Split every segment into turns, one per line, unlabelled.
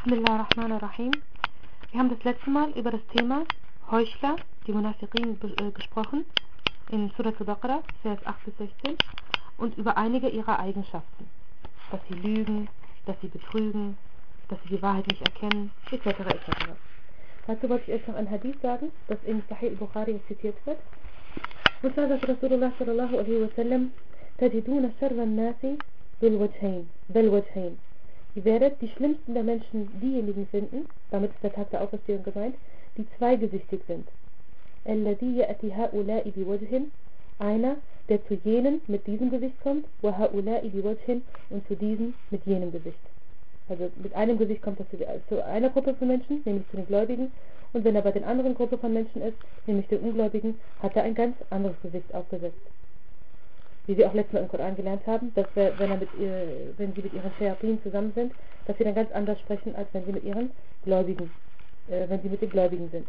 Bismillahirrahmanirrahim. Wir haben das letzte Mal über das Thema Heuchler, die Munafiqin, gesprochen in Surah Al-Baqarah, Vers 8 bis 16 und über einige ihrer Eigenschaften. Dass sie lügen, dass sie betrügen, dass sie die Wahrheit nicht erkennen, etc. etc. Dazu wollte ich euch noch ein Hadith sagen, das in Sahih al-Bukhari zitiert wird. Und zwar sagt Rasulullah sallallahu alaihi wa sallam: Tajiduna sharra an-nasi bil wajhain. Ihr werdet die schlimmsten der Menschen diejenigen finden, damit ist der Tag der Auferstehung gemeint, die zweigesichtig sind. Alladhi ya'ti ha'ula'i biwajhin, einer, der zu jenen mit diesem Gesicht kommt, wa ha'ula'i biwajhin, und zu diesem mit jenem Gesicht. Also mit einem Gesicht kommt er zu einer Gruppe von Menschen, nämlich zu den Gläubigen, und wenn er bei den anderen Gruppe von Menschen ist, nämlich den Ungläubigen, hat er ein ganz anderes Gesicht aufgesetzt. Wie wir auch letztes Mal im Koran gelernt haben, dass wenn sie mit ihren Shayatin zusammen sind, dass sie dann ganz anders sprechen, als wenn sie mit ihren Gläubigen, wenn sie mit den Gläubigen sind.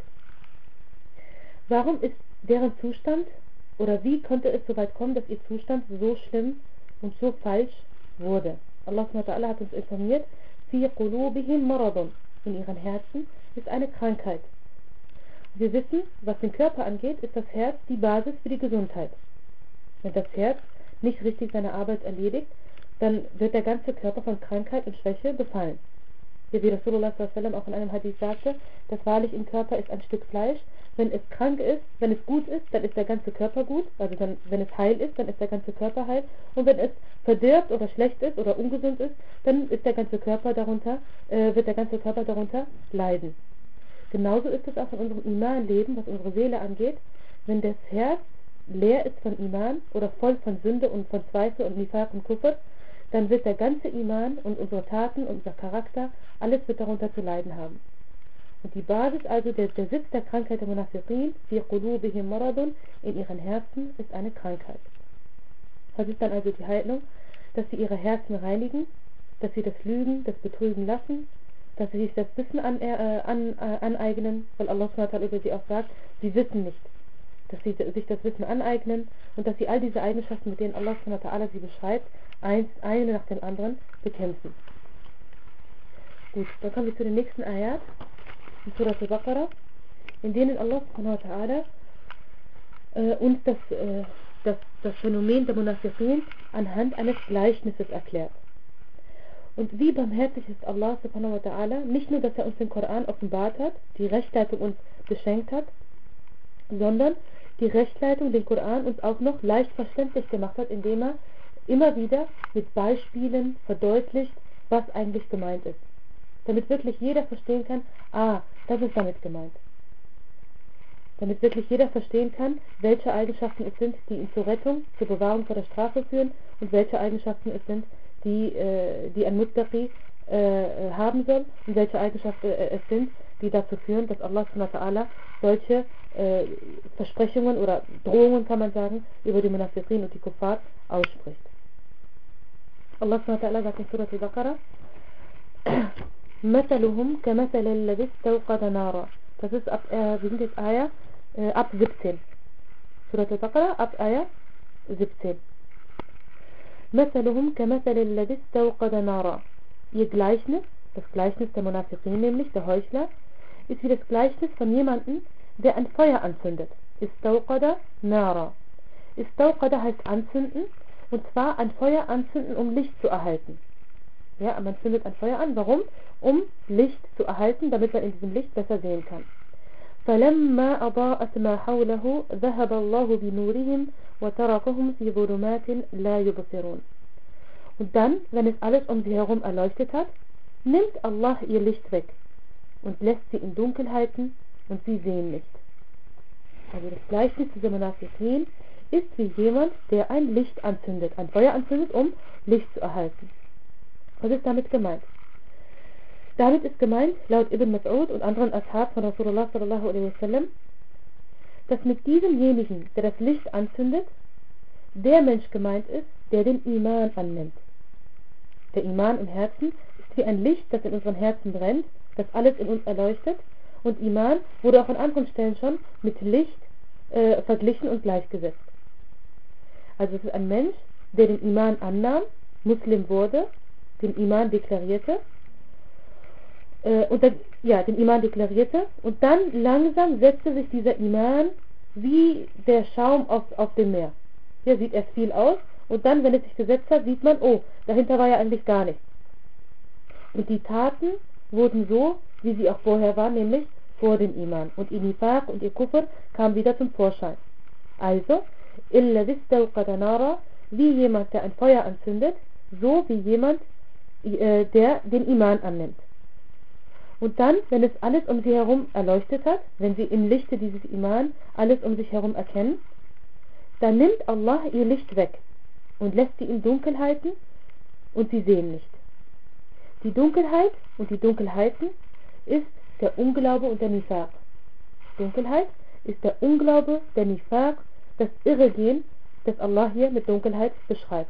Warum ist deren Zustand, oder wie konnte es so weit kommen, dass ihr Zustand so schlimm und so falsch wurde? Allah subhanahu wa ta'ala hat uns informiert: Fi qulubihim maradun, in ihren Herzen ist eine Krankheit. Wir wissen, was den Körper angeht, ist das Herz die Basis für die Gesundheit. Wenn das Herz nicht richtig seine Arbeit erledigt, dann wird der ganze Körper von Krankheit und Schwäche befallen. Wie Rasulullah sallallahu alaihi wasallam auch in einem Hadith sagte, dass wahrlich im Körper ist ein Stück Fleisch. Wenn es krank ist, wenn es gut ist, dann ist der ganze Körper gut. Also dann, wenn es heil ist, dann ist der ganze Körper heil. Und wenn es verdirbt oder schlecht ist oder ungesund ist, dann ist der ganze Körper darunter, wird der ganze Körper darunter leiden. Genauso ist es auch in unserem Iman-Leben, was unsere Seele angeht. Wenn das Herz leer ist von Iman oder voll von Sünde und von Zweifel und Nifaq und Kufr, dann wird der ganze Iman und unsere Taten und unser Charakter, alles wird darunter zu leiden haben. Und die Basis, also der Sitz der Krankheit der Munafiqin, fi qulubihim maradun, in ihren Herzen ist eine Krankheit. Was ist dann also die Heilung? Dass sie ihre Herzen reinigen, dass sie das Lügen, das Betrügen lassen, dass sie sich das Wissen aneignen, weil Allah subhanahu wa ta'ala über sie auch sagt, sie wissen nicht. Dass sie sich das Wissen aneignen und dass sie all diese Eigenschaften, mit denen Allah subhanahu wa ta'ala sie beschreibt, eine nach dem anderen bekämpfen. Gut, dann kommen wir zu den nächsten Ayat in Surah Al-Baqarah, in denen Allah subhanahu wa ta'ala uns das Phänomen der Munafiqin anhand eines Gleichnisses erklärt. Und wie barmherzig ist Allah subhanahu wa ta'ala, nicht nur, dass er uns den Koran offenbart hat, die Rechtleitung uns beschenkt hat, sondern die Rechtleitung, den Koran uns auch noch leicht verständlich gemacht hat, indem er immer wieder mit Beispielen verdeutlicht, was eigentlich gemeint ist. Damit wirklich jeder verstehen kann, das ist damit gemeint. Damit wirklich jeder verstehen kann, welche Eigenschaften es sind, die ihn zur Rettung, zur Bewahrung vor der Strafe führen, und welche Eigenschaften es sind, die ein Muttaqi haben soll, und welche Eigenschaften es sind, die dazu führen, dass Allah subhanahu wa ta'ala solche Versprechungen oder Drohungen, kann man sagen, über die Munafiqin und die Kuffar ausspricht. Allah subhanahu wa ta'ala sagt in Surah Al-Baqarah: Mathaluhum kamathali alladhi istawqada nara. Das ist wir sind jetzt ab 17. Surah Al-Baqarah ab Ayah 17. Mathaluhum kamathali alladhi istawqada nara. Ihr Gleichnis, das Gleichnis der Munafiqin, nämlich der Heuchler, ist wie das Gleichnis von jemandem, der ein Feuer anzündet. Istawqada nara. Istawqada heißt anzünden, und zwar ein Feuer anzünden, um Licht zu erhalten. Ja, man zündet ein Feuer an. Warum? Um Licht zu erhalten, damit man in diesem Licht besser sehen kann. فَلَمَّا أَضَاءَتْ مَا حَوْلَهُ ذَهَبَ اللَّهُ بِنُورِهِمْ وَتَرَكَهُمْ فِي ظُلُمَاتٍ لَا يُبْصِرُونَ. Und dann, wenn es alles um sie herum erleuchtet hat, nimmt Allah ihr Licht weg und lässt sie in Dunkelheiten, und sie sehen nicht. Also das Gleichnis dieser Munafiqin ist wie jemand, der ein Licht anzündet, ein Feuer anzündet, um Licht zu erhalten. Was ist damit gemeint? Damit ist gemeint, laut Ibn Mas'ud und anderen Ashab von Rasulullah sallallahu alaihi wasallam, dass mit diesemjenigen, der das Licht anzündet, der Mensch gemeint ist, der den Iman annimmt. Der Iman im Herzen ist wie ein Licht, das in unseren Herzen brennt, das alles in uns erleuchtet, und Iman wurde auch an anderen Stellen schon mit Licht verglichen und gleichgesetzt. Also es ist ein Mensch, der den Iman annahm, Muslim wurde, den Iman deklarierte und dann, ja, den Iman deklarierte, und dann langsam setzte sich dieser Iman wie der Schaum auf dem Meer. Hier sieht erst viel aus, und dann, wenn es sich gesetzt hat, sieht man, oh, dahinter war ja eigentlich gar nichts. Und die Taten wurden so, wie sie auch vorher waren, nämlich vor dem Iman. Und ihr Nifaq und ihr Kufr kam wieder zum Vorschein. Also, illa wistawqada nara, wie jemand, der ein Feuer anzündet, so wie jemand, der den Iman annimmt. Und dann, wenn es alles um sie herum erleuchtet hat, wenn sie im Lichte dieses Iman alles um sich herum erkennen, dann nimmt Allah ihr Licht weg und lässt sie in Dunkelheiten, und sie sehen nicht. Die Dunkelheit und die Dunkelheiten ist der Unglaube und der Nifaq. Dunkelheit ist der Unglaube, der Nifaq, das Irregehen, das Allah hier mit Dunkelheit beschreibt.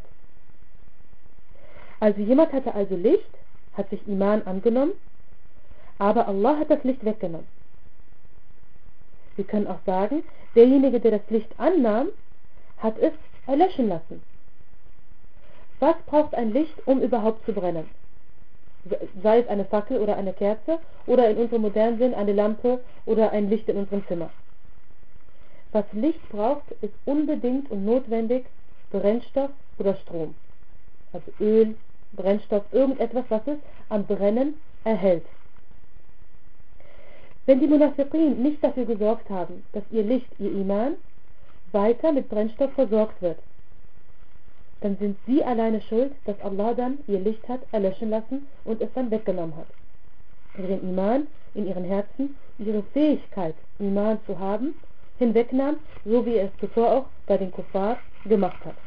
Also jemand hatte also Licht, hat sich Iman angenommen, aber Allah hat das Licht weggenommen. Wir können auch sagen, derjenige, der das Licht annahm, hat es erlöschen lassen. Was braucht ein Licht, um überhaupt zu brennen? Sei es eine Fackel oder eine Kerze oder in unserem modernen Sinn eine Lampe oder ein Licht in unserem Zimmer. Was Licht braucht, ist unbedingt und notwendig Brennstoff oder Strom. Also Öl, Brennstoff, irgendetwas, was es am Brennen erhält. Wenn die Munafiqin nicht dafür gesorgt haben, dass ihr Licht, ihr Iman, weiter mit Brennstoff versorgt wird, dann sind sie alleine schuld, dass Allah dann ihr Licht hat erlöschen lassen und es dann weggenommen hat. Ihren Iman in ihren Herzen, ihre Fähigkeit, Iman zu haben, hinwegnahm, so wie er es zuvor auch bei den Kuffar gemacht hat.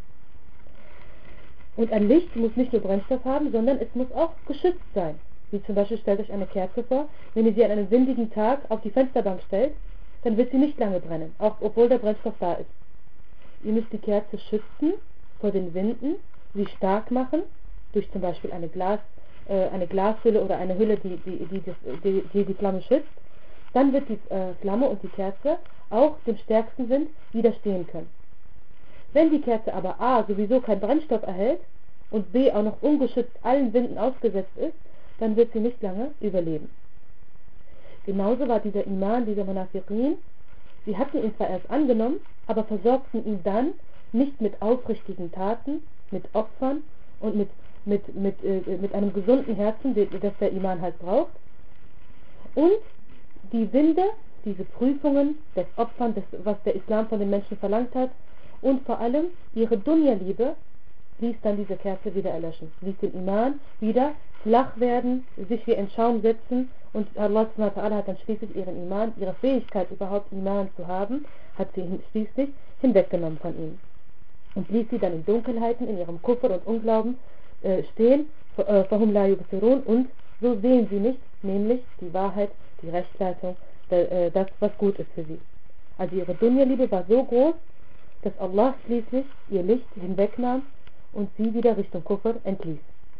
Und ein Licht muss nicht nur Brennstoff haben, sondern es muss auch geschützt sein. Wie zum Beispiel, stellt euch eine Kerze vor, wenn ihr sie an einem windigen Tag auf die Fensterbank stellt, dann wird sie nicht lange brennen, auch obwohl der Brennstoff da ist. Ihr müsst die Kerze schützen vor den Winden, sie stark machen, durch zum Beispiel eine Glashülle oder eine Hülle, die Flamme schützt. Dann wird die Flamme und die Kerze auch dem stärksten Wind widerstehen können. Wenn die Kerze aber A sowieso keinen Brennstoff erhält und B auch noch ungeschützt allen Winden ausgesetzt ist, dann wird sie nicht lange überleben. Genauso war dieser Iman, dieser Munafiqin, sie hatten ihn zwar erst angenommen, aber versorgten ihn dann nicht mit aufrichtigen Taten, mit Opfern und mit einem gesunden Herzen, das der Iman halt braucht. Und die Winde, diese Prüfungen, das Opfern, was der Islam von den Menschen verlangt hat, und vor allem ihre Dunya-Liebe, ließ dann diese Kerze wieder erlöschen, ließ den Iman wieder flach werden, sich wie ein Schaum setzen, und Allah subhanahu wa ta'ala hat dann schließlich ihren Iman, ihre Fähigkeit überhaupt Iman zu haben, hat sie schließlich hinweggenommen von ihnen und ließ sie dann in Dunkelheiten, in ihrem Kufr und Unglauben stehen, fahum la yubsirun, und so sehen sie nicht, nämlich die Wahrheit, die Rechtsleitung, das, was gut ist für sie. Also ihre Dunya-Liebe war so groß, dass Allah schließlich ihr Licht hinwegnahm und sie wieder Richtung Kufr entließ.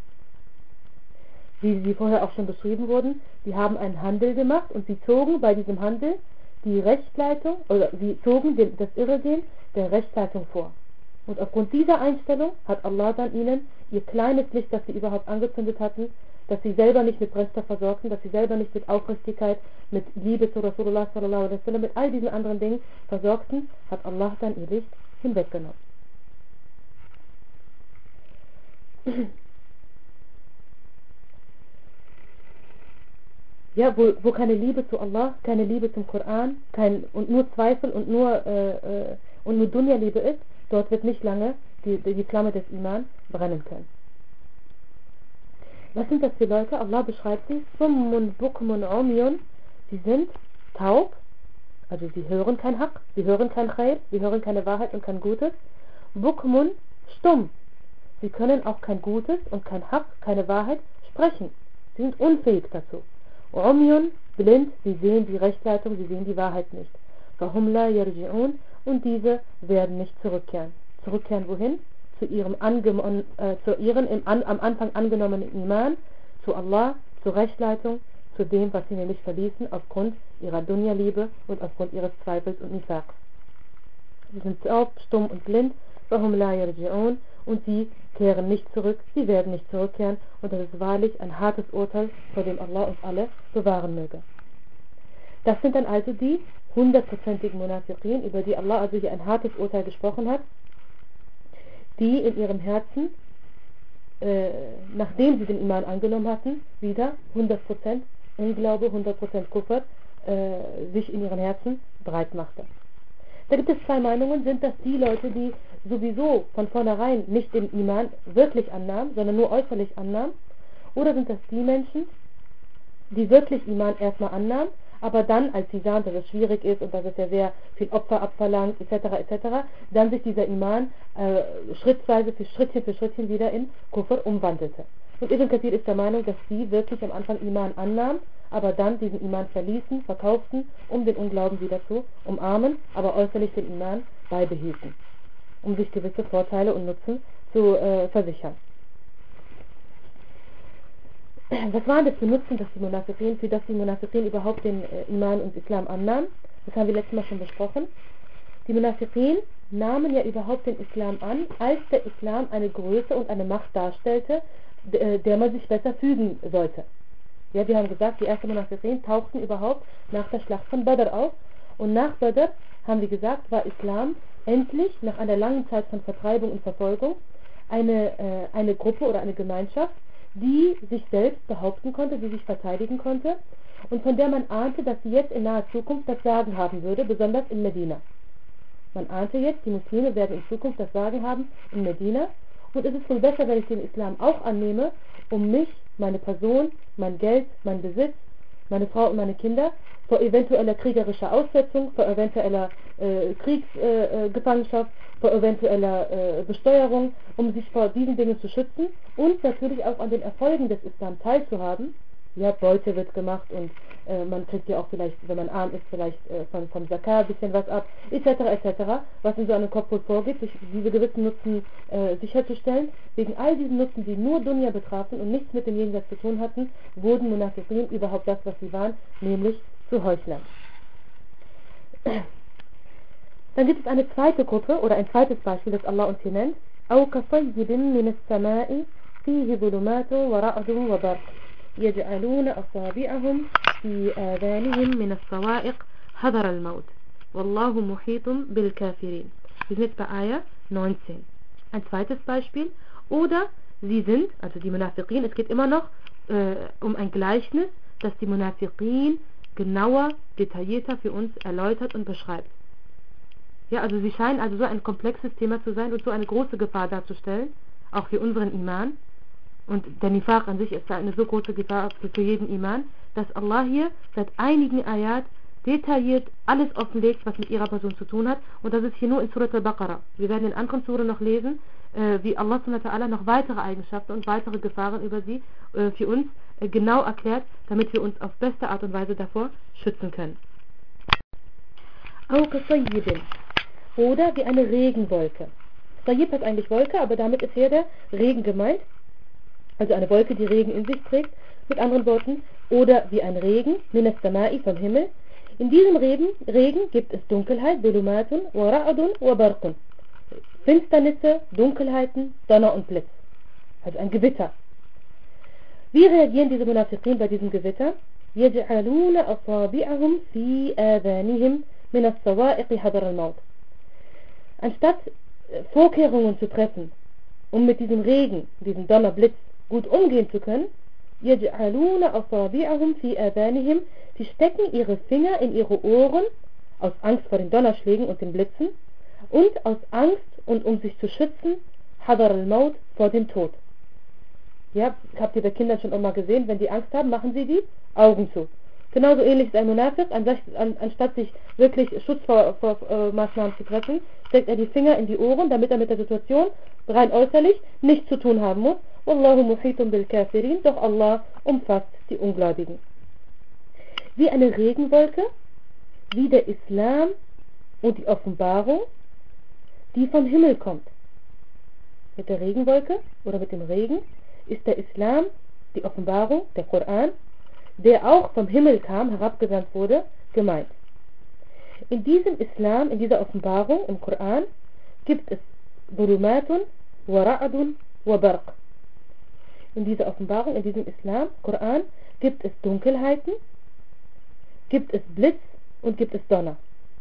Wie sie vorher auch schon beschrieben wurden, sie haben einen Handel gemacht und sie zogen bei diesem Handel die Rechtsleitung, oder sie zogen das Irregehen der Rechtsleitung vor. Und aufgrund dieser Einstellung hat Allah dann ihnen ihr kleines Licht, das sie überhaupt angezündet hatten, dass sie selber nicht mit Brennstoff versorgten, dass sie selber nicht mit Aufrichtigkeit, mit Liebe zu Rasulullah sallallahu alaihi wasallam, mit all diesen anderen Dingen versorgten, hat Allah dann ihr Licht hinweggenommen. Ja, wo keine Liebe zu Allah, keine Liebe zum Koran, und nur Zweifel und nur Dunya-Liebe ist, dort wird nicht lange die Flamme des Iman brennen können. Was sind das für Leute? Allah beschreibt sie, Summun, Bukmun, Umyun, sie sind taub, also sie hören kein Haqq, sie hören kein Khair, sie hören keine Wahrheit und kein Gutes. Bukmun, stumm, sie können auch kein Gutes und kein Haqq, keine Wahrheit sprechen, sie sind unfähig dazu. Umyun, blind, sie sehen die Rechtsleitung, sie sehen die Wahrheit nicht. Fahum la yarji'un, und diese werden nicht zurückkehren. Zurückkehren wohin? Zu ihrem am Anfang angenommenen Iman, zu Allah, zur Rechtsleitung, zu dem, was sie nämlich verließen aufgrund ihrer Dunya-Liebe und aufgrund ihres Zweifels und Nifaq. Sie sind taub, stumm und blind, فَهُمْ لَا يَرْجِعُونَ, und sie kehren nicht zurück, sie werden nicht zurückkehren, und das ist wahrlich ein hartes Urteil, vor dem Allah uns alle bewahren möge. Das sind dann also die 100%igen Munafiqin, über die Allah also hier ein hartes Urteil gesprochen hat, die in ihrem Herzen, nachdem sie den Iman angenommen hatten, wieder 100% Unglaube, 100% Kufr sich in ihren Herzen breit machte. Da gibt es zwei Meinungen. Sind das die Leute, die sowieso von vornherein nicht den Iman wirklich annahmen, sondern nur äußerlich annahmen? Oder sind das die Menschen, die wirklich Iman erstmal annahmen, aber dann, als sie sahen, dass es schwierig ist und dass es ja sehr viel Opfer abverlangt, etc., dann sich dieser Iman schrittweise für Schrittchen wieder in Kufr umwandelte. Und Ibn Kathir ist der Meinung, dass sie wirklich am Anfang Iman annahmen, aber dann diesen Iman verließen, verkauften, um den Unglauben wieder zu umarmen, aber äußerlich den Iman beibehielten, um sich gewisse Vorteile und Nutzen zu versichern. Was waren das für Nutzen, für das die Munafiqin überhaupt den Iman und Islam annahmen? Das haben wir letztes Mal schon besprochen. Die Munafiqin nahmen ja überhaupt den Islam an, als der Islam eine Größe und eine Macht darstellte, der man sich besser fügen sollte. Ja, wir haben gesagt, die ersten Munafiqin tauchten überhaupt nach der Schlacht von Badr auf, und nach Badr, haben wir gesagt, war Islam endlich nach einer langen Zeit von Vertreibung und Verfolgung eine Gruppe oder eine Gemeinschaft, die sich selbst behaupten konnte, die sich verteidigen konnte und von der man ahnte, dass sie jetzt in naher Zukunft das Sagen haben würde, besonders in Medina. Man ahnte jetzt, die Muslime werden in Zukunft das Sagen haben in Medina, und es ist wohl besser, wenn ich den Islam auch annehme, um mich, meine Person, mein Geld, mein Besitz, meine Frau und meine Kinder vor eventueller kriegerischer Aussetzung, vor eventueller Kriegsgefangenschaft, vor eventueller Besteuerung, um sich vor diesen Dingen zu schützen und natürlich auch an den Erfolgen des Islam teilzuhaben. Ja, Beute wird gemacht und man kriegt ja auch vielleicht, wenn man arm ist, vielleicht vom Zakat ein bisschen was ab, etc., was in so einem Kopf vorgeht, sich diese gewissen Nutzen sicherzustellen. Wegen all diesen Nutzen, die nur Dunya betrafen und nichts mit dem Jenseits zu tun hatten, wurden Munafiqin überhaupt das, was sie waren, nämlich zu Heuchlern. Dann gibt es eine zweite Gruppe oder ein zweites Beispiel, das Allah uns hier nennt. أو كصيب من السماء فيه ظلمات ورعد وبرق يجعلون أصابعهم في آذانهم من الصواعق حذر الموت والله محيط بالكافرين. Wir sind jetzt bei Ayah 19. Ein zweites Beispiel. Oder sie sind, also die Munafiqin, es geht immer noch um ein Gleichnis, das die Munafiqin genauer, detaillierter für uns erläutert und beschreibt. Ja, also sie scheinen also so ein komplexes Thema zu sein und so eine große Gefahr darzustellen, auch für unseren Iman. Und der Nifaq an sich ist eine so große Gefahr für jeden Iman, dass Allah hier seit einigen Ayat detailliert alles offenlegt, was mit ihrer Person zu tun hat. Und das ist hier nur in Surat al-Baqarah. Wir werden in anderen Suren noch lesen, wie Allah subhanahu noch weitere Eigenschaften und weitere Gefahren über sie für uns genau erklärt, damit wir uns auf beste Art und Weise davor schützen können. Oder wie eine Regenwolke. Sayyib heißt eigentlich Wolke, aber damit ist hier der Regen gemeint. Also eine Wolke, die Regen in sich trägt. Mit anderen Worten, oder wie ein Regen, minas samai, vom Himmel. In diesem Regen gibt es Dunkelheit, Dulumatun, wa ra'adun, wa barqun. Finsternisse, Dunkelheiten, Donner und Blitz. Also ein Gewitter. Wie reagieren diese Munafiqin bei diesem Gewitter? يَجْعَلُونَ أَصَابِعَهُمْ فِي آذَانِهِمْ مِنَ الصَّوَائِقِ حَذَرَ الْمَوْتِ. Anstatt Vorkehrungen zu treffen, um mit diesem Regen, diesem Donnerblitz gut umgehen zu können, يَجْعَلُونَ أَصَابِعَهُمْ فِي آذَانِهِمْ, sie stecken ihre Finger in ihre Ohren, aus Angst vor den Donnerschlägen und den Blitzen, und aus Angst und um sich zu schützen, حَذَرَ الْمَوْتِ, vor dem Tod. Ja, habt ihr bei Kindern schon immer gesehen, wenn die Angst haben, machen sie die Augen zu. Genauso ähnlich ist ein Munafiq, anstatt sich wirklich Schutzmaßnahmen zu treffen, steckt er die Finger in die Ohren, damit er mit der Situation rein äußerlich nichts zu tun haben muss. Wallahu muhitun bil kafirin, doch Allah umfasst die Ungläubigen. Wie eine Regenwolke, wie der Islam und die Offenbarung, die vom Himmel kommt. Mit der Regenwolke oder mit dem Regen ist der Islam, die Offenbarung, der Koran, der auch vom Himmel kam, herabgesandt wurde, gemeint. In diesem Islam, in dieser Offenbarung, im Koran, gibt es Dhulumatun wa Ra'dun wa Barq. In dieser Offenbarung, in diesem Islam, Koran, gibt es Dunkelheiten, gibt es Blitz und gibt es Donner.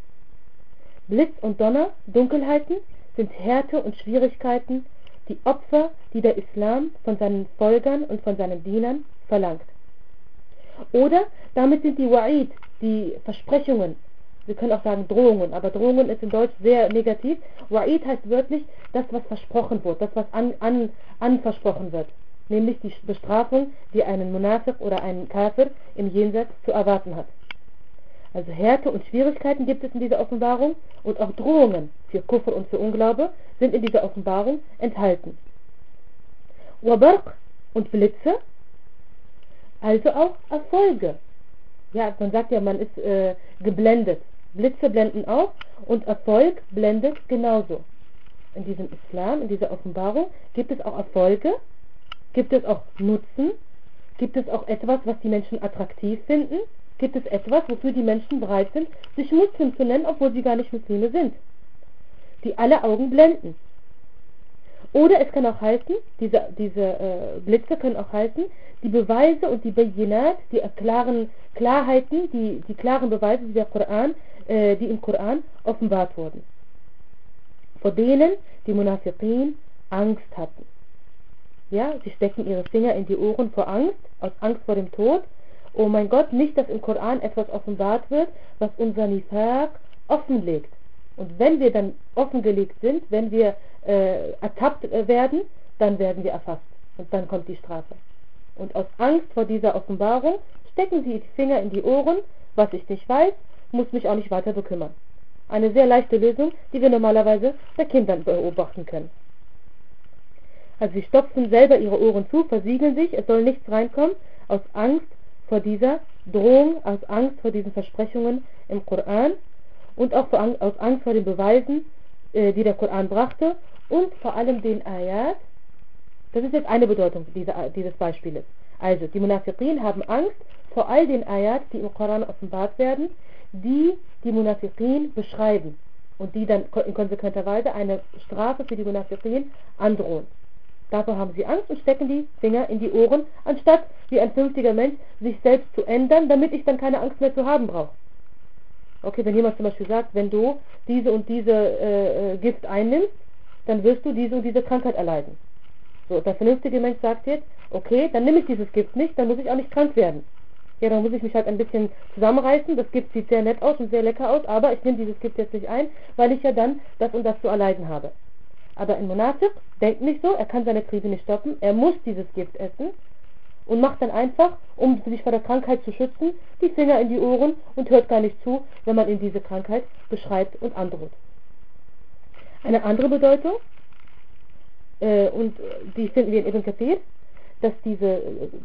Blitz und Donner, Dunkelheiten, sind Härte und Schwierigkeiten, die Opfer, die der Islam von seinen Folgern und von seinen Dienern verlangt. Oder damit sind die Wa'id, die Versprechungen, wir können auch sagen Drohungen, aber Drohungen ist in Deutsch sehr negativ. Wa'id heißt wörtlich das, was versprochen wird, das, was anversprochen wird. Nämlich die Bestrafung, die einen Munafiq oder einen Kafir im Jenseits zu erwarten hat. Also Härte und Schwierigkeiten gibt es in dieser Offenbarung und auch Drohungen für Kufr und für Unglaube sind in dieser Offenbarung enthalten. Wabarq und Blitze, also auch Erfolge. Ja, man sagt ja, man ist geblendet. Blitze blenden auch und Erfolg blendet genauso. In diesem Islam, in dieser Offenbarung gibt es auch Erfolge, gibt es auch Nutzen, gibt es auch etwas, was die Menschen attraktiv finden, gibt es etwas, wofür die Menschen bereit sind, sich Muslim zu nennen, obwohl sie gar nicht Muslime sind, die alle Augen blenden. Oder es kann auch heißen, diese Blitze können auch heißen, die Beweise und die Bayinat, die Klarheiten, die klaren Beweise, die im Koran offenbart wurden, vor denen die Munafiqin Angst hatten. Ja, sie stecken ihre Finger in die Ohren vor Angst, aus Angst vor dem Tod. Oh mein Gott, nicht, dass im Koran etwas offenbart wird, was unser Nifaq offenlegt. Und wenn wir dann offengelegt sind, wenn wir ertappt werden, dann werden wir erfasst. Und dann kommt die Strafe. Und aus Angst vor dieser Offenbarung stecken sie die Finger in die Ohren. Was ich nicht weiß, muss mich auch nicht weiter bekümmern. Eine sehr leichte Lösung, die wir normalerweise bei Kindern beobachten können. Also sie stopfen selber ihre Ohren zu, versiegeln sich, es soll nichts reinkommen, aus Angst vor dieser Drohung, aus Angst vor diesen Versprechungen im Koran und auch aus Angst vor den Beweisen, die der Koran brachte und vor allem den Ayat. Das ist jetzt eine Bedeutung dieses Beispieles. Also die Munafiqin haben Angst vor all den Ayat, die im Koran offenbart werden, die Munafiqin beschreiben und die dann in konsequenter Weise eine Strafe für die Munafiqin androhen. Davor haben sie Angst und stecken die Finger in die Ohren, anstatt wie ein vernünftiger Mensch sich selbst zu ändern, damit ich dann keine Angst mehr zu haben brauche. Okay, wenn jemand zum Beispiel sagt, wenn du diese und diese Gift einnimmst, dann wirst du diese und diese Krankheit erleiden. So, der vernünftige Mensch sagt jetzt, okay, dann nehme ich dieses Gift nicht, dann muss ich auch nicht krank werden. Ja, dann muss ich mich halt ein bisschen zusammenreißen, das Gift sieht sehr nett aus und sehr lecker aus, aber ich nehme dieses Gift jetzt nicht ein, weil ich ja dann das und das zu erleiden habe. Aber ein Munafiq denkt nicht so, er kann seine Triebe nicht stoppen, er muss dieses Gift essen und macht dann einfach, um sich vor der Krankheit zu schützen, die Finger in die Ohren und hört gar nicht zu, wenn man ihm diese Krankheit beschreibt und androht. Eine andere Bedeutung, und die finden wir in Ibn Kathir, dass diese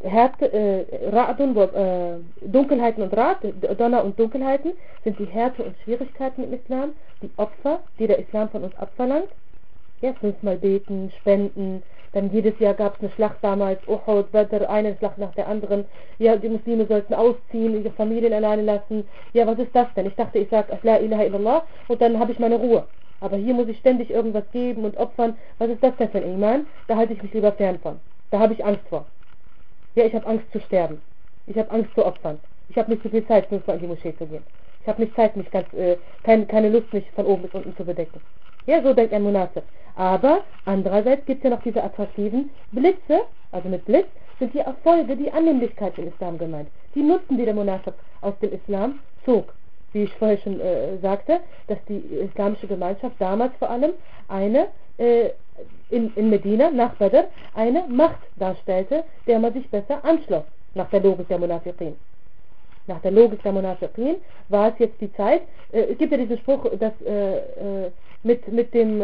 Dunkelheiten und Donner und Dunkelheiten sind die Härte und Schwierigkeiten im Islam, die Opfer, die der Islam von uns abverlangt. Ja, 5-mal beten, spenden, dann jedes Jahr gab es eine Schlacht damals, Uhud, Badr, eine Schlacht nach der anderen. Ja, die Muslime sollten ausziehen, ihre Familien alleine lassen. Ja, was ist das denn? Ich dachte, ich sage La ilaha illallah und dann habe ich meine Ruhe. Aber hier muss ich ständig irgendwas geben und opfern. Was ist das denn für ein Iman? Da halte ich mich lieber fern von. Da habe ich Angst vor. Ja, ich habe Angst zu sterben. Ich habe Angst zu opfern. Ich habe nicht so viel Zeit, 5-mal in die Moschee zu gehen. Ich habe nicht Zeit, mich keine Lust, mich von oben bis unten zu bedecken. Ja, so denkt ein Munafiq. Aber andererseits gibt es ja noch diese attraktiven Blitze, also mit Blitz sind die Erfolge, die Annehmlichkeit im Islam gemeint. Die Nutzen, die der Munafiq aus dem Islam zog. Wie ich vorher schon sagte, dass die islamische Gemeinschaft damals vor allem eine in Medina nach Badr eine Macht darstellte, der man sich besser anschloss, nach der Logik der Munafiqin. Nach der Logik der Munafiqin war es jetzt die Zeit, es gibt ja diesen Spruch, dass mit dem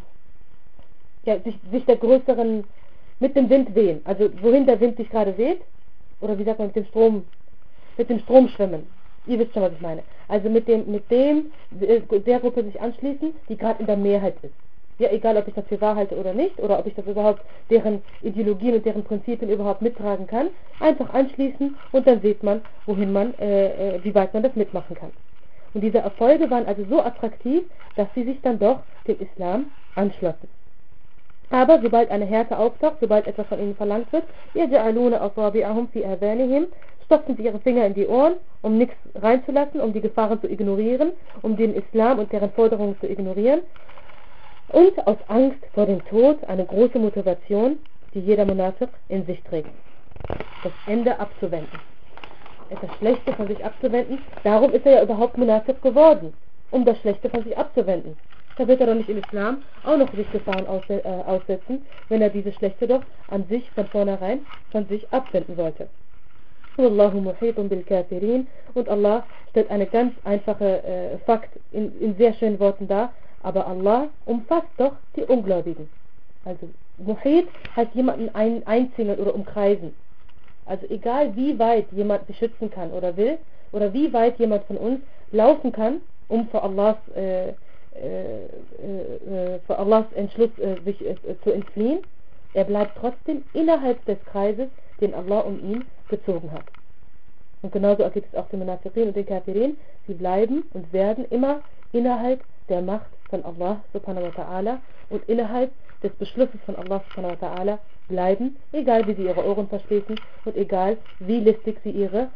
sich der größeren, mit dem Wind wehen, also wohin der Wind dich gerade weht, oder wie sagt man, mit dem Strom schwimmen. Ihr wisst schon, was ich meine. Also mit der Gruppe sich anschließen, die gerade in der Mehrheit ist. Ja, egal, ob ich das für wahr halte oder nicht, oder ob ich das überhaupt, deren Ideologien und deren Prinzipien überhaupt mittragen kann. Einfach anschließen und dann sieht man, wie weit man das mitmachen kann. Und diese Erfolge waren also so attraktiv, dass sie sich dann doch dem Islam anschlossen. Aber sobald eine Härte auftaucht, sobald etwas von ihnen verlangt wird, يَجْعَلُونَ أَصَابِعَهُمْ فِي آذَانِهِمْ, stopfen sie ihre Finger in die Ohren, um nichts reinzulassen, um die Gefahren zu ignorieren, um den Islam und deren Forderungen zu ignorieren. Und aus Angst vor dem Tod eine große Motivation, die jeder Munafiq in sich trägt. Das Ende abzuwenden. Etwas Schlechtes von sich abzuwenden. Darum ist er ja überhaupt Munafiq geworden, um das Schlechte von sich abzuwenden. Da wird er doch nicht im Islam auch noch sich Gefahren aussetzen, wenn er diese Schlechte doch an sich von vornherein von sich abwenden wollte. Wallahu muhitun bil kafirin. Und Allah stellt eine ganz einfache Fakt in sehr schönen Worten dar, aber Allah umfasst doch die Ungläubigen. Also Muhit heißt jemanden einzingeln oder umkreisen. Also egal wie weit jemand sich schützen kann oder will, oder wie weit jemand von uns laufen kann, um vor Allahs Entschluss sich zu entfliehen, er bleibt trotzdem innerhalb des Kreises, den Allah um ihn gezogen hat. Und genauso ergeht es auch den Munafiqin und den Kafirin. Sie bleiben und werden immer innerhalb der Macht von Allah subhanahu wa ta'ala und innerhalb des Beschlusses von Allah subhanahu wa ta'ala bleiben, egal wie sie ihre Ohren verschließen und egal wie listig sie ihre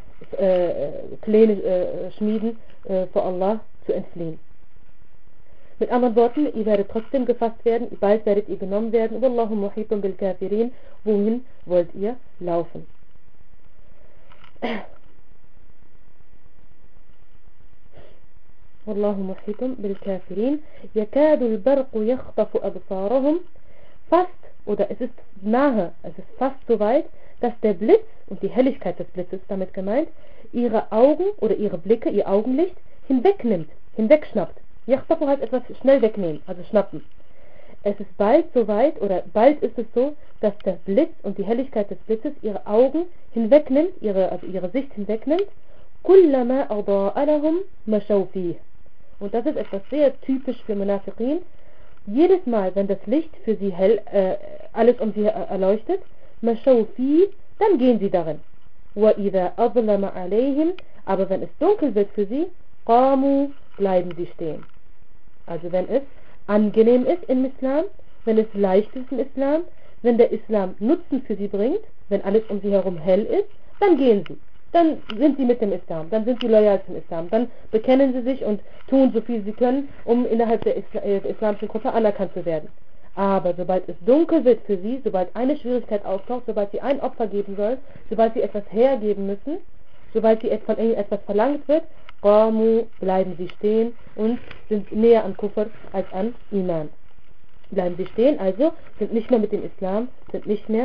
Pläne schmieden, vor Allah zu entfliehen. Mit anderen Worten, ihr werdet trotzdem gefasst werden, bald werdet ihr genommen werden. Wallahu muhitun bil kafirin. Wohin wollt ihr laufen? Wallahu muhitun bil kafirin. Yakadu al-barqu yakhtafu absarahum. Fast, oder es ist nahe, es ist fast so weit, dass der Blitz, und die Helligkeit des Blitzes ist damit gemeint, ihre Augen oder ihre Blicke, ihr Augenlicht hinwegnimmt, hinwegschnappt. Yakhtafu heißt etwas schnell wegnehmen, also schnappen. Es ist bald so weit, oder bald ist es so, dass der Blitz und die Helligkeit des Blitzes ihre Augen hinwegnimmt, also ihre Sicht hinwegnimmt. Kullama ada'a lahum mashaw fih. Und das ist etwas sehr typisch für Munafiqin. Jedes Mal, wenn das Licht für sie alles um sie erleuchtet, mashaw fih, dann gehen sie darin. Wa idha adlama alayhim, aber wenn es dunkel wird für sie, qamu, bleiben sie stehen. Also wenn es angenehm ist im Islam, wenn es leicht ist im Islam, wenn der Islam Nutzen für sie bringt, wenn alles um sie herum hell ist, dann gehen sie. Dann sind sie mit dem Islam, dann sind sie loyal zum Islam, dann bekennen sie sich und tun so viel sie können, um innerhalb der islamischen Gruppe anerkannt zu werden. Aber sobald es dunkel wird für sie, sobald eine Schwierigkeit auftaucht, sobald sie ein Opfer geben soll, sobald sie etwas hergeben müssen, sobald sie von ihnen etwas verlangt wird, qamu, bleiben sie stehen und sind näher an Kufr als an Iman. Bleiben sie stehen, also sind nicht mehr mit dem Islam, sind nicht mehr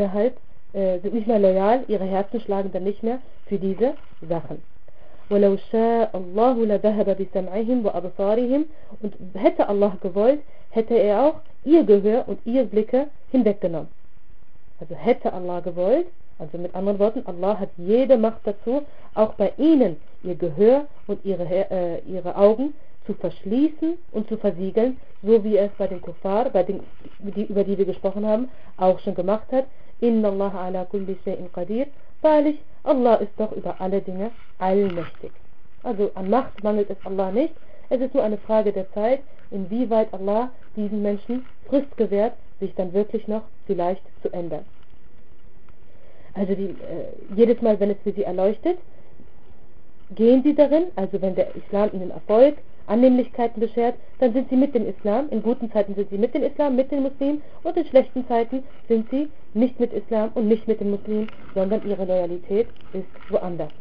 loyal, ihre Herzen schlagen dann nicht mehr für diese Sachen. وَلَوْ شَاءَ اللَّهُ لَذَهَبَ بِسَمْعِهِمْ وَأَبْصَارِهِمْ. Und hätte Allah gewollt, hätte er auch ihr Gehör und ihre Blicke hinweggenommen. Also hätte Allah gewollt, also mit anderen Worten, Allah hat jede Macht dazu, auch bei ihnen ihr Gehör und ihre Augen zu verschließen und zu versiegeln, so wie er es bei den Kuffar, über die wir gesprochen haben, auch schon gemacht hat. Inna Allah ala kulli shay'in qadir. Wahrlich, Allah ist doch über alle Dinge allmächtig. Also an Macht mangelt es Allah nicht. Es ist nur eine Frage der Zeit, inwieweit Allah diesen Menschen Frist gewährt, sich dann wirklich noch vielleicht zu ändern. Also jedes Mal, wenn es für sie erleuchtet, gehen sie darin, also wenn der Islam ihnen Erfolg, Annehmlichkeiten beschert, dann sind sie mit dem Islam. In guten Zeiten sind sie mit dem Islam, mit den Muslimen, und in schlechten Zeiten sind sie nicht mit Islam und nicht mit den Muslimen, sondern ihre Loyalität ist woanders.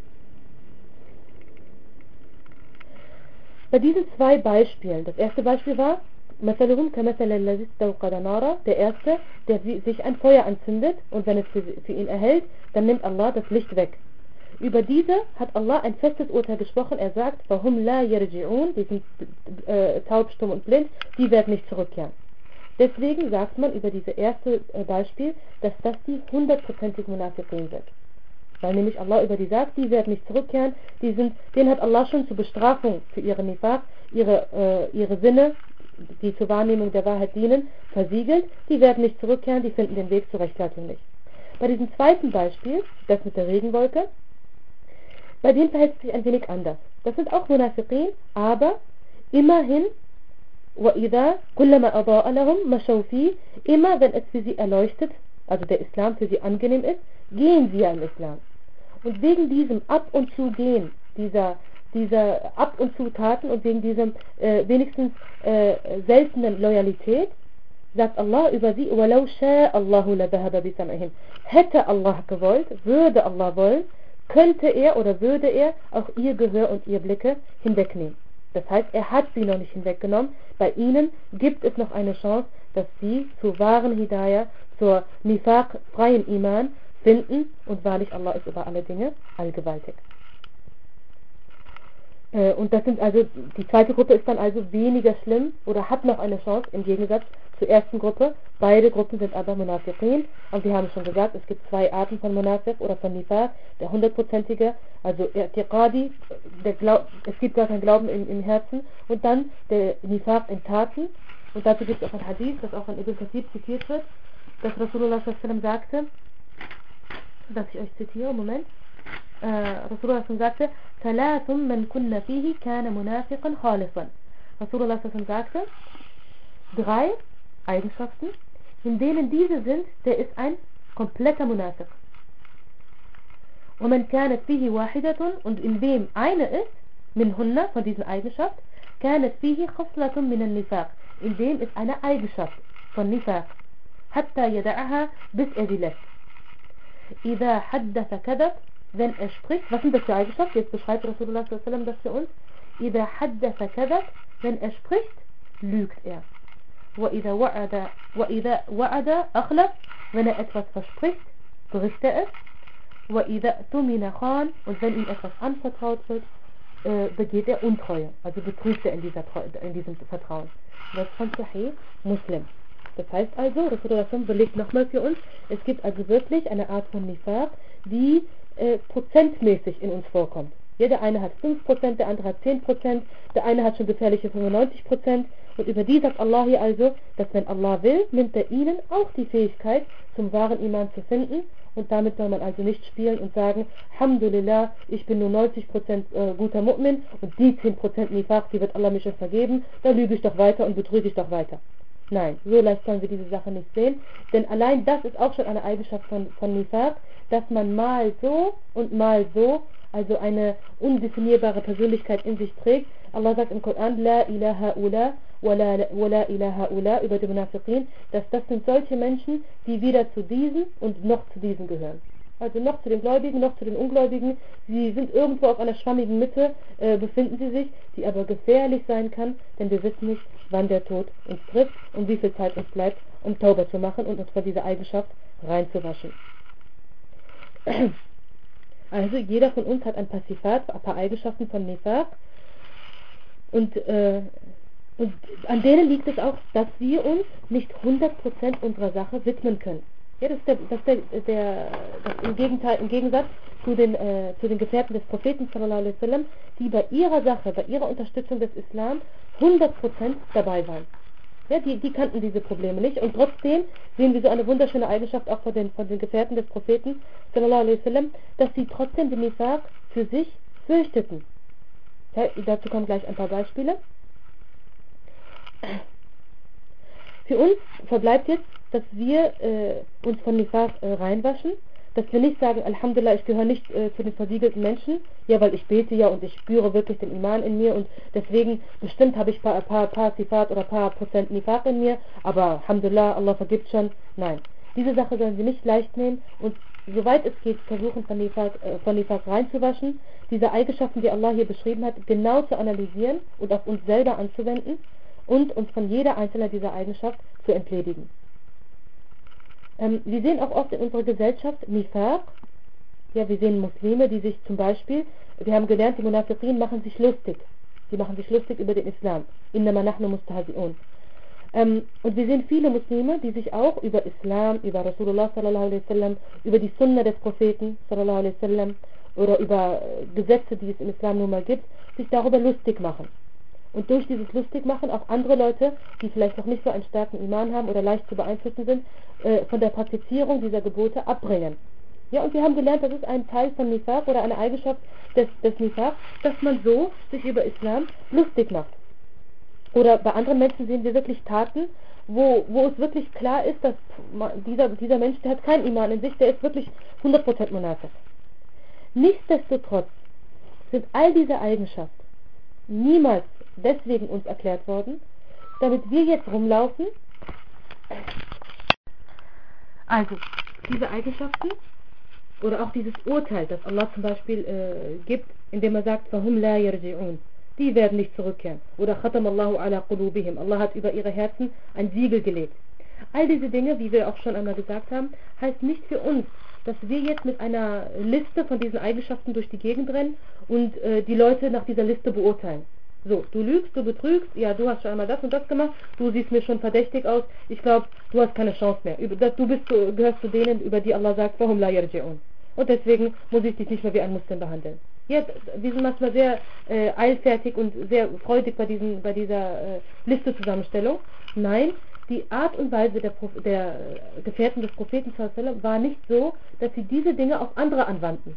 Bei diesen zwei Beispielen, das erste Beispiel war مثلهم كمثل الذي استوقد نارا, der erste, der sich ein Feuer anzündet, und wenn es für ihn erhält, dann nimmt Allah das Licht weg. Über diese hat Allah ein festes Urteil gesprochen. Er sagt, فَهُمْ لَا يَرْجِعُونَ, die sind taub, stumm und blind, die werden nicht zurückkehren. Deswegen sagt man über dieses erste Beispiel, dass das die 100%ig Munafiqin sind. Weil nämlich Allah über die sagt, die werden nicht zurückkehren, denen hat Allah schon zur Bestrafung für ihre Nifaq, ihre Sinne, die zur Wahrnehmung der Wahrheit dienen, versiegelt, die werden nicht zurückkehren, die finden den Weg zur Rechtleitung nicht. Bei diesem zweiten Beispiel, das mit der Regenwolke, bei denen verhält es sich ein wenig anders. Das sind auch Munafiqin, aber immerhin وَإِذَا كُلَّمَا أَضَاءَ لَهُمْ مَشَوْا فِيهِ, immer wenn es für sie erleuchtet, also der Islam für sie angenehm ist, gehen sie ja im Islam. Und wegen diesem Ab- und Zugehen, dieser Ab- und Zutaten und wegen diesem wenigstens seltenen Loyalität, sagt Allah über sie, وَلَوْ شَاءَ اللَّهُ لَذَهَبَ بِسَمْعِهِمْ. Hätte Allah gewollt, würde Allah wollen, könnte er oder würde er auch ihr Gehör und ihr Blicke hinwegnehmen. Das heißt, er hat sie noch nicht hinweggenommen. Bei ihnen gibt es noch eine Chance, dass sie zur wahren Hidayah, zur Nifaq, freien Iman finden. Und wahrlich, Allah ist über alle Dinge allgewaltig. Und das sind also, die zweite Gruppe ist dann also weniger schlimm oder hat noch eine Chance im Gegensatz zur ersten Gruppe. Beide Gruppen sind aber Munafiqin. Und wir haben schon gesagt, es gibt zwei Arten von Munafiq oder von Nifaq. Der 100%ige, also I'tiqadi, es gibt gar keinen Glauben im Herzen. Und dann der Nifaq in Taten. Und dazu gibt es auch ein Hadith, das auch von Ibn Kathir zitiert wird, dass Rasulullah sallallahu alaihi wasallam sagte, dass ich euch zitiere, Moment, Rasulullah sagte, ثلاث من كن فيه كان منافقا خالصا. Rasulullah sagte, 3 Eigenschaften, in denen diese sind, der ist ein kompletter Munafiq. ومن كانت فيه واحدة, und in wem eine ist, منهن, von diesen Eigenschaften, كانت فيه خصلة من النفاق, in dem ist eine Eigenschaft von Nifaq, حتى يدعها, bis sie lässt. إذا حدث كذب, wenn spricht, was sind das für Eigenschaften? Jetzt beschreibt Rasulullah sallallahu alaihi wasallam das für uns. إذا حدث كذب, wenn spricht, lügt er. وإذا وعد أخلف, wenn etwas verspricht, bricht es. وإذا اؤتمن خان, und wenn ihm etwas anvertraut wird, begeht er Untreue, also betrügt er in diesem Vertrauen. Das ist von Sahih Muslim. Das heißt also, Rasulullah belegt nochmal für uns, es gibt also wirklich eine Art von Nifaq, die prozentmäßig in uns vorkommt. Ja, der eine hat 5%, der andere hat 10%, der eine hat schon gefährliche 95%. Und über die sagt Allah hier also, dass wenn Allah will, nimmt er ihnen auch die Fähigkeit, zum wahren Iman zu finden. Und damit soll man also nicht spielen und sagen, Alhamdulillah, ich bin nur 90% guter Mu'min und die 10% Nifaq, die wird Allah mir schon vergeben, da lüge ich doch weiter und betrüge ich doch weiter. Nein, so leicht sollen wir diese Sache nicht sehen, denn allein das ist auch schon eine Eigenschaft von Nifaq, dass man mal so und mal so, also eine undefinierbare Persönlichkeit in sich trägt. Allah sagt im Koran, La ilaha ula, wa la ilaha ula, über die Munafiqin, dass das sind solche Menschen, die weder zu diesen und noch zu diesen gehören. Also noch zu den Gläubigen, noch zu den Ungläubigen. Sie sind irgendwo auf einer schwammigen Mitte, befinden sie sich, die aber gefährlich sein kann, denn wir wissen nicht, wann der Tod uns trifft und wie viel Zeit uns bleibt, um Tauba zu machen und uns von dieser Eigenschaft reinzuwaschen. Also jeder von uns hat ein Passifat, ein paar Eigenschaften von Nifaq und an denen liegt es auch, dass wir uns nicht 100% unserer Sache widmen können. Ja, das ist im Gegensatz zu den Gefährten des Propheten sallallahu alaihi wasallam, die bei ihrer Sache, bei ihrer Unterstützung des Islam 100% dabei waren. Ja, die kannten diese Probleme nicht und trotzdem sehen wir so eine wunderschöne Eigenschaft auch von den Gefährten des Propheten sallallahu alaihi wasallam, dass sie trotzdem den Nifaq für sich fürchteten. Ja, dazu kommen gleich ein paar Beispiele. Für uns verbleibt jetzt, dass wir uns von Nifaq reinwaschen, dass wir nicht sagen, Alhamdulillah, ich gehöre nicht zu den versiegelten Menschen, ja, weil ich bete ja und ich spüre wirklich den Iman in mir und deswegen bestimmt habe ich ein paar Sifat oder ein paar Prozent Nifaq in mir, aber Alhamdulillah, Allah vergibt schon. Nein, diese Sache sollen wir nicht leicht nehmen und soweit es geht versuchen, von Nifaq reinzuwaschen, diese Eigenschaften, die Allah hier beschrieben hat, genau zu analysieren und auf uns selber anzuwenden und uns von jeder einzelnen dieser Eigenschaft zu entledigen. Wir sehen auch oft in unserer Gesellschaft Nifaq, ja, wir sehen Muslime, die sich zum Beispiel, wir haben gelernt, die Munafiqin machen sich lustig. Sie machen sich lustig über den Islam. Innama nahnu mustahzi'un. Und wir sehen viele Muslime, die sich auch über Islam, über Rasulullah sallallahu alaihi wasallam, über die Sunna des Propheten sallallahu alaihi wasallam oder über Gesetze, die es im Islam nun mal gibt, sich darüber lustig machen. Und durch dieses Lustigmachen auch andere Leute, die vielleicht noch nicht so einen starken Iman haben oder leicht zu beeinflussen sind, von der Praktizierung dieser Gebote abbringen. Ja, und wir haben gelernt, das ist ein Teil von Nifaq oder eine Eigenschaft des Nifaq, dass man so sich über Islam lustig macht. Oder bei anderen Menschen sehen wir wirklich Taten, wo es wirklich klar ist, dass dieser Mensch, der hat keinen Iman in sich, der ist wirklich 100% Munafiq. Nichtsdestotrotz sind all diese Eigenschaften niemals deswegen uns erklärt worden, damit wir jetzt rumlaufen. Also, diese Eigenschaften oder auch dieses Urteil, das Allah zum Beispiel gibt, indem er sagt, فَهُمْ لَا يَرْجِعُونَ, die werden nicht zurückkehren. Oder خَتَمَ اللَّهُ عَلَى قُلُوبِهِمْ, Allah hat über ihre Herzen ein Siegel gelegt. All diese Dinge, wie wir auch schon einmal gesagt haben, heißt nicht für uns, dass wir jetzt mit einer Liste von diesen Eigenschaften durch die Gegend rennen und die Leute nach dieser Liste beurteilen. So, du lügst, du betrügst, ja, du hast schon einmal das und das gemacht, du siehst mir schon verdächtig aus, ich glaube, du hast keine Chance mehr. Du gehörst zu denen, über die Allah sagt, warum la yarji'un. Und deswegen muss ich dich nicht mehr wie ein Muslim behandeln. Ja, wir sind manchmal sehr eilfertig und sehr freudig bei dieser Listezusammenstellung. Nein, die Art und Weise der Gefährten des Propheten war nicht so, dass sie diese Dinge auf andere anwandten.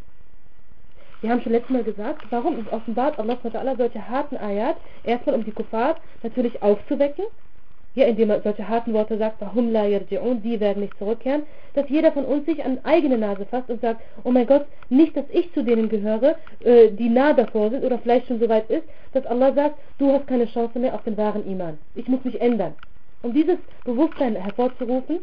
Wir haben schon letztes Mal gesagt, warum offenbart Allah solche harten Ayat, erstmal um die Kuffar natürlich aufzuwecken, ja, indem er solche harten Worte sagt, warum la yarji'un, die werden nicht zurückkehren, dass jeder von uns sich an eigene Nase fasst und sagt, oh mein Gott, nicht, dass ich zu denen gehöre, die nah davor sind oder vielleicht schon so weit ist, dass Allah sagt, du hast keine Chance mehr auf den wahren Iman. Ich muss mich ändern. Um dieses Bewusstsein hervorzurufen,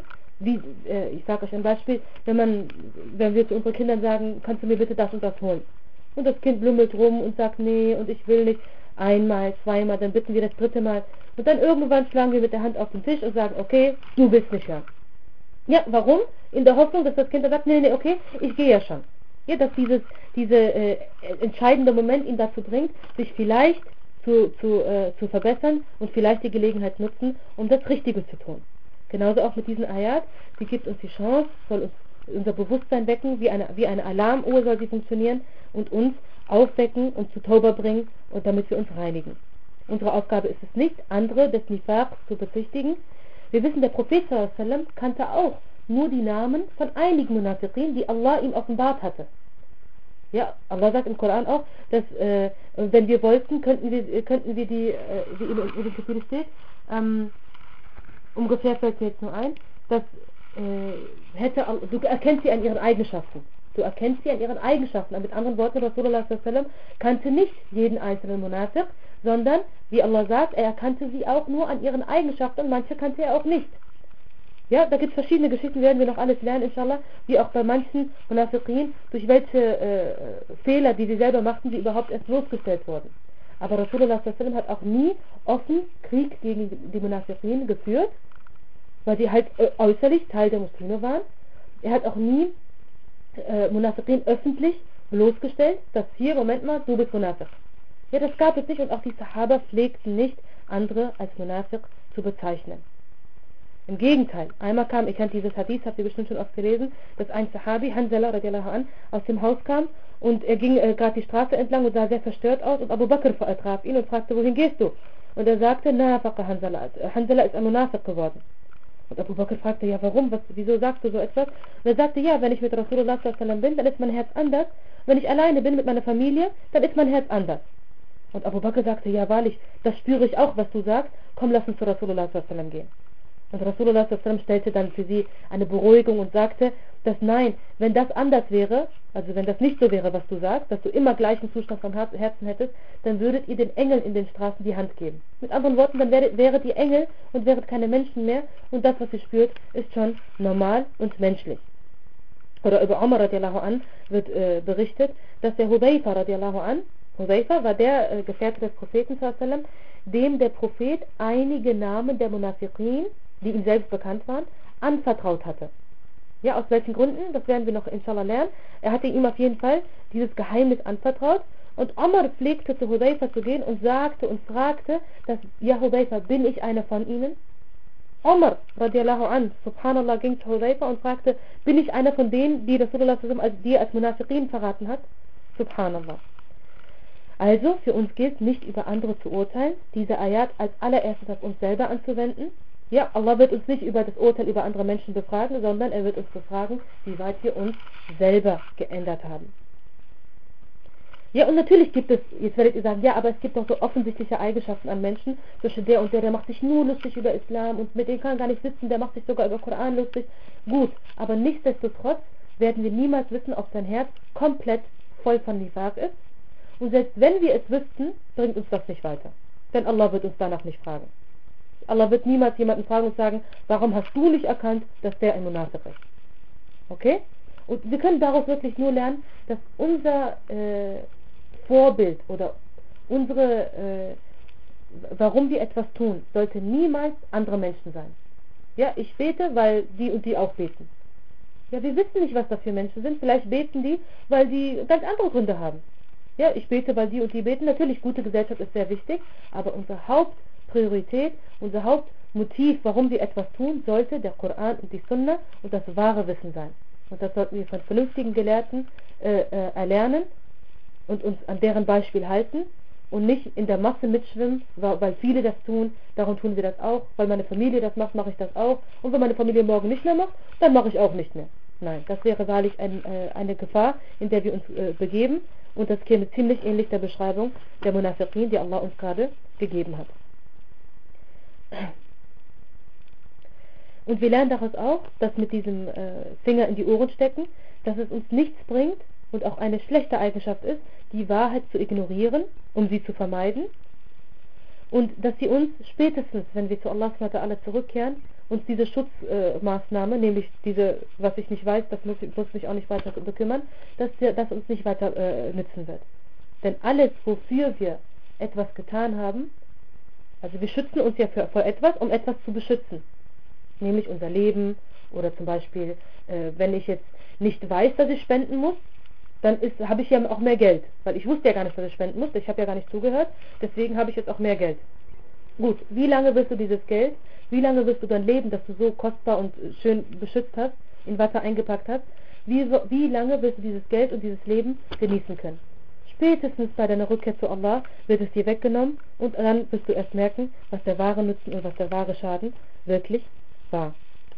ich sage euch ein Beispiel, wenn wir zu unseren Kindern sagen, kannst du mir bitte das und das holen? Und das Kind lümmelt rum und sagt, nee, und ich will nicht. Einmal, zweimal, dann bitten wir das dritte Mal. Und dann irgendwann schlagen wir mit der Hand auf den Tisch und sagen, okay, du willst nicht hören. Ja, warum? In der Hoffnung, dass das Kind dann sagt, nee, okay, ich gehe ja schon. Ja, dass dieser entscheidende Moment ihn dazu bringt, sich vielleicht zu verbessern und vielleicht die Gelegenheit nutzen, um das Richtige zu tun. Genauso auch mit diesen Ayat, die gibt uns die Chance, soll uns unser Bewusstsein wecken, wie eine Alarmuhr soll sie funktionieren und uns aufwecken und zu Tauba bringen und damit wir uns reinigen. Unsere Aufgabe ist es nicht, andere des Nifaq zu bezichtigen. Wir wissen, der Prophet ﷺ kannte auch nur die Namen von einigen Munafiqin, die Allah ihm offenbart hatte. Ja, Allah sagt im Koran auch, dass wenn wir wollten, könnten wir die, wie in dem Kapitel steht, ungefähr fällt mir jetzt nur ein, dass du erkennst sie an ihren Eigenschaften. Du erkennst sie an ihren Eigenschaften. Aber mit anderen Worten, Rasulullah sallallahu kannte nicht jeden einzelnen Munafiq, sondern, wie Allah sagt, er erkannte sie auch nur an ihren Eigenschaften und manche kannte er auch nicht. Ja, da gibt es verschiedene Geschichten, werden wir noch alles lernen, inshallah, wie auch bei manchen Munafiqin, durch welche Fehler, die sie selber machten, sie überhaupt erst bloßgestellt wurden. Aber Rasulullah sallallahu hat auch nie offen Krieg gegen die Munafiqin geführt, weil sie halt äußerlich Teil der Muslime waren. Er hat auch nie Munafiqin öffentlich bloßgestellt, dass hier, Moment mal, du bist Munafiq. Ja, das gab es nicht und auch die Sahaba pflegten nicht, andere als Munafiq zu bezeichnen. Im Gegenteil, einmal kam, ihr kennt dieses Hadith, habt ihr bestimmt schon oft gelesen, dass ein Sahabi, Hanzala radiallahu an, aus dem Haus kam und er ging gerade die Straße entlang und sah sehr verstört aus und Abu Bakr traf ihn und fragte, wohin gehst du? Und er sagte, Nafaqa Hanzala, Hanzala ist ein Munafiq geworden. Und Abu Bakr fragte, ja warum, wieso sagst du so etwas? Und er sagte, ja, wenn ich mit Rasulullah sallallahu bin, dann ist mein Herz anders. Wenn ich alleine bin mit meiner Familie, dann ist mein Herz anders. Und Abu Bakr sagte, ja wahrlich, das spüre ich auch, was du sagst, komm, lass uns zu Rasulullah sallallahu gehen. Und Rasulullah sallallahu stellte dann für sie eine Beruhigung und sagte, dass nein, wenn das anders wäre, also wenn das nicht so wäre, was du sagst, dass du immer gleichen Zustand vom Herzen hättest, dann würdet ihr den Engeln in den Straßen die Hand geben. Mit anderen Worten, dann wäret ihr Engel und wäret keine Menschen mehr und das, was ihr spürt, ist schon normal und menschlich. Oder über Umar radiallahu an wird berichtet, dass der Hudayfa radiallahu an, Hudayfa war der Gefährte des Propheten sallallahu, dem der Prophet einige Namen der Munafiqin, die ihm selbst bekannt waren, anvertraut hatte. Ja, aus welchen Gründen? Das werden wir noch inshallah lernen. Er hatte ihm auf jeden Fall dieses Geheimnis anvertraut und Omar pflegte zu Hudayfa zu gehen und sagte und fragte, dass, ja Hudayfa, bin ich einer von ihnen? Omar radiallahu an, subhanallah, ging zu Hudayfa und fragte, bin ich einer von denen, die Rasulullah als Munafiqin verraten hat? Subhanallah. Also, für uns gilt nicht über andere zu urteilen, diese Ayat als allererstes auf uns selber anzuwenden. Ja, Allah wird uns nicht über das Urteil über andere Menschen befragen, sondern er wird uns befragen, wie weit wir uns selber geändert haben. Ja, und natürlich gibt es, jetzt werdet ihr sagen, ja, aber es gibt auch so offensichtliche Eigenschaften an Menschen, zum Beispiel der und der macht sich nur lustig über Islam und mit dem kann gar nicht sitzen, der macht sich sogar über Koran lustig. Gut, aber nichtsdestotrotz werden wir niemals wissen, ob sein Herz komplett voll von Nifaq ist. Und selbst wenn wir es wüssten, bringt uns das nicht weiter. Denn Allah wird uns danach nicht fragen. Allah wird niemals jemanden fragen und sagen, warum hast du nicht erkannt, dass der ein Munafiq ist? Okay? Und wir können daraus wirklich nur lernen, dass unser Vorbild oder warum wir etwas tun, sollte niemals andere Menschen sein. Ja, ich bete, weil die und die auch beten. Ja, wir wissen nicht, was das für Menschen sind. Vielleicht beten die, weil die ganz andere Gründe haben. Ja, ich bete, weil die und die beten. Natürlich, gute Gesellschaft ist sehr wichtig, aber unsere Hauptpriorität, unser Hauptmotiv, warum wir etwas tun, sollte der Koran und die Sunna und das wahre Wissen sein. Und das sollten wir von vernünftigen Gelehrten erlernen und uns an deren Beispiel halten und nicht in der Masse mitschwimmen, weil viele das tun, darum tun wir das auch, weil meine Familie das macht, mache ich das auch, und wenn meine Familie morgen nicht mehr macht, dann mache ich auch nicht mehr. Nein, das wäre wahrlich eine Gefahr, in der wir uns begeben, und das käme ziemlich ähnlich der Beschreibung der Munafiqin, die Allah uns gerade gegeben hat. Und wir lernen daraus auch, dass mit diesem Finger in die Ohren stecken, dass es uns nichts bringt und auch eine schlechte Eigenschaft ist, die Wahrheit zu ignorieren, um sie zu vermeiden, und dass sie uns spätestens, wenn wir zu Allah zurückkehren, uns diese Schutzmaßnahme, nämlich diese, was ich nicht weiß, das muss mich auch nicht weiter bekümmern, dass das uns nicht weiter nützen wird. Denn alles, wofür wir etwas getan haben, also wir schützen uns ja vor etwas, um etwas zu beschützen, nämlich unser Leben, oder zum Beispiel, wenn ich jetzt nicht weiß, dass ich spenden muss, dann habe ich ja auch mehr Geld, weil ich wusste ja gar nicht, dass ich spenden musste, ich habe ja gar nicht zugehört, deswegen habe ich jetzt auch mehr Geld. Gut, wie lange wirst du dieses Geld, wie lange wirst du dein Leben, das du so kostbar und schön beschützt hast, in Wasser eingepackt hast, wie lange wirst du dieses Geld und dieses Leben genießen können? Spätestens bei deiner Rückkehr zu Allah wird es dir weggenommen, und dann wirst du erst merken, was der wahre Nutzen und was der wahre Schaden wirklich war.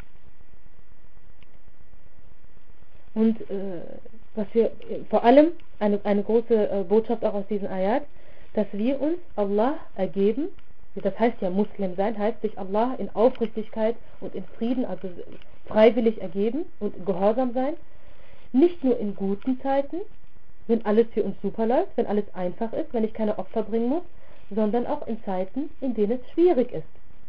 Und was wir vor allem, eine große Botschaft auch aus diesen Ayat, dass wir uns Allah ergeben, das heißt ja Muslim sein, heißt sich Allah in Aufrichtigkeit und in Frieden, also freiwillig ergeben und gehorsam sein, nicht nur in guten Zeiten, wenn alles für uns super läuft, wenn alles einfach ist, wenn ich keine Opfer bringen muss, sondern auch in Zeiten, in denen es schwierig ist.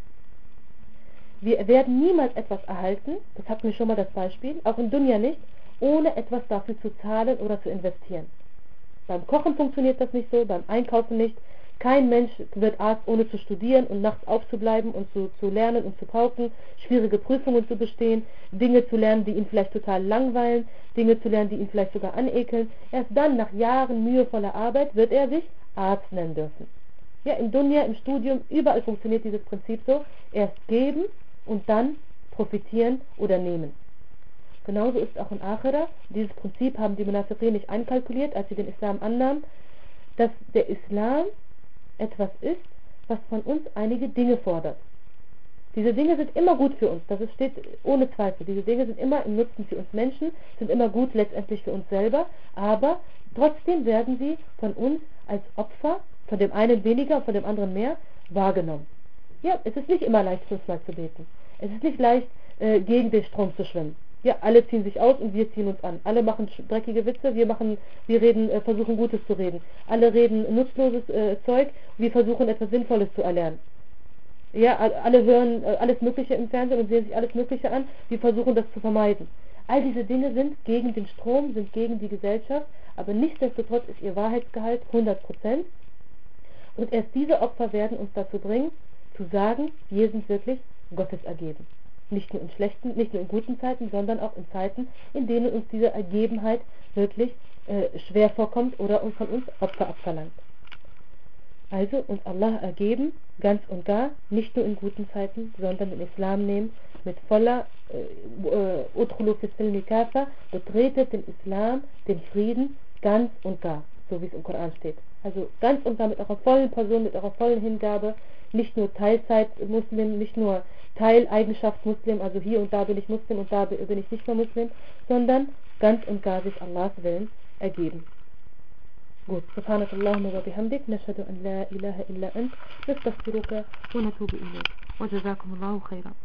Wir werden niemals etwas erhalten, das hatten wir schon mal das Beispiel, auch in Dunya nicht, ohne etwas dafür zu zahlen oder zu investieren. Beim Kochen funktioniert das nicht so, beim Einkaufen nicht. Kein Mensch wird Arzt, ohne zu studieren und nachts aufzubleiben und zu lernen und zu pauken, schwierige Prüfungen zu bestehen, Dinge zu lernen, die ihn vielleicht total langweilen, Dinge zu lernen, die ihn vielleicht sogar anekeln. Erst dann, nach Jahren mühevoller Arbeit, wird er sich Arzt nennen dürfen. Ja, im Dunya, im Studium, überall funktioniert dieses Prinzip so. Erst geben und dann profitieren oder nehmen. Genauso ist auch in Akhira. Dieses Prinzip haben die Munafiqin nicht einkalkuliert, als sie den Islam annahmen, dass der Islam etwas ist, was von uns einige Dinge fordert. Diese Dinge sind immer gut für uns, das steht ohne Zweifel. Diese Dinge sind immer im Nutzen für uns Menschen, sind immer gut letztendlich für uns selber, aber trotzdem werden sie von uns als Opfer, von dem einen weniger und von dem anderen mehr, wahrgenommen. Ja, es ist nicht immer leicht, 5-mal zu beten. Es ist nicht leicht, gegen den Strom zu schwimmen. Ja, alle ziehen sich aus und wir ziehen uns an. Alle machen dreckige Witze, wir reden, versuchen Gutes zu reden. Alle reden nutzloses Zeug, wir versuchen etwas Sinnvolles zu erlernen. Ja, alle hören alles Mögliche im Fernsehen und sehen sich alles Mögliche an, wir versuchen das zu vermeiden. All diese Dinge sind gegen den Strom, sind gegen die Gesellschaft, aber nichtsdestotrotz ist ihr Wahrheitsgehalt 100%. Und erst diese Opfer werden uns dazu bringen, zu sagen, wir sind wirklich Gottes ergeben. Nicht nur in guten Zeiten, sondern auch in Zeiten, in denen uns diese Ergebenheit wirklich schwer vorkommt oder von uns Opfer abverlangt. Also uns Allah ergeben, ganz und gar, nicht nur in guten Zeiten, sondern den Islam nehmen, mit voller Udkhulu fi silmi kafa, betretet den Islam, den Frieden, ganz und gar, so wie es im Koran steht. Also ganz und gar mit eurer vollen Person, mit eurer vollen Hingabe, nicht nur Teilzeit-Muslim, nicht nur Teileigenschaft Muslim, also hier und da bin ich Muslim und da bin ich nicht mehr Muslim, sondern ganz und gar sich Allahs Willen ergeben. Gut. Subhanakallahumma wa bihamdik. Nashhadu an la ilaha illa ant. Nastaghfiruka wa natubu ilayk. Wa jazakumullahu khairan.